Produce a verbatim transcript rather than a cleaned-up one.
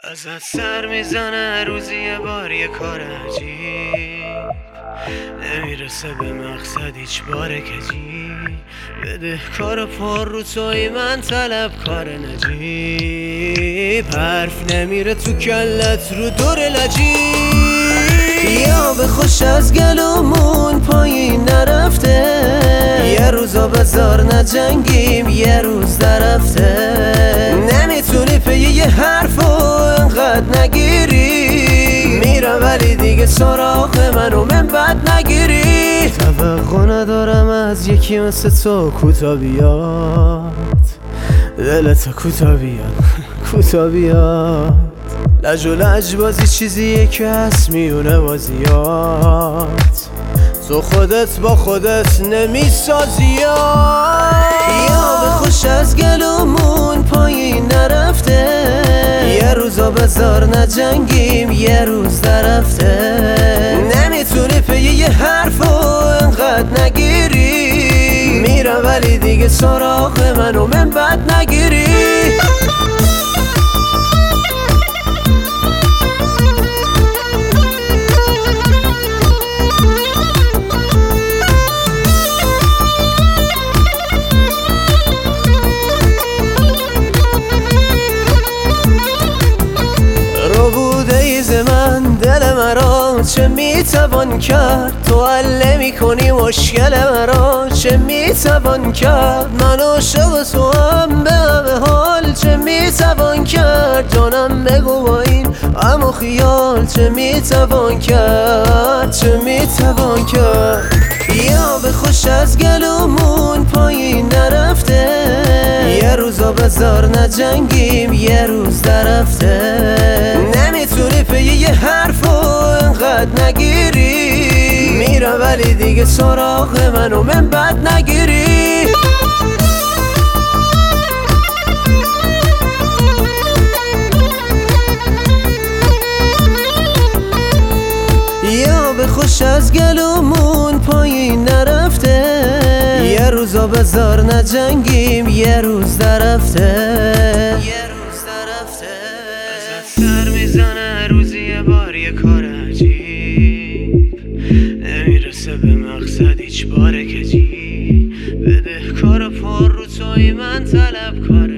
ازت سر میزنه روزی یه بار یه کار عجیب، نمیرسه به مقصد هیچ بار کجی. بده کار پر رو توی من طلب کار نجیب، حرف نمیره تو کلت رو دور لجی. یا به خوش از گلومون پایین نرفته، یه روزا بذار نجنگیم یه روز درفته. نمیتونی پی یه حرفو انقدر نگیری، میرم ولی دیگه سراغ منو من بد نگیری. توقع ندارم از یکی مثل تو کوتا بیاد، دلت کوتا بیاد کوتا بیاد. لج و لج بازی چیزیه که هست میونه بازیات، تو خودت با خودت نمیسازی. یا به خوش از گلومون پایین نرفته، یه روزا بذار نجنگیم یه روز درفته. نمیتونی پی یه حرفو انقدر نگیری، میرم ولی دیگه سراغ منو من بد نگیری. من دل مرا چه میتوان کرد، تو حل نمی‌کنی مشکل مرا چه میتوان کرد. من عاشق تو هم به همه حال چه میتوان کرد. جانم بگو با این اما خیال چه میتوان کرد چه میتوان کرد. یا به خوش از گلومون پایین نرفته، یه روزا بذار نجنگیم یه روز درفته. نمیتونی پی یه حرفو انقدر نگیری، میرم ولی دیگه سراغ منو من بد نگیری. یا به خوش از گلومون پایین نرفته، یه روزا بذار نجنگیم یه روز درفته. یه روز درفته ازت سر میزنه روزی یه بار یه کار عجیب، نمیرسه به مقصد هیچ بار کجی. بده کار پر رو توی من طلب کار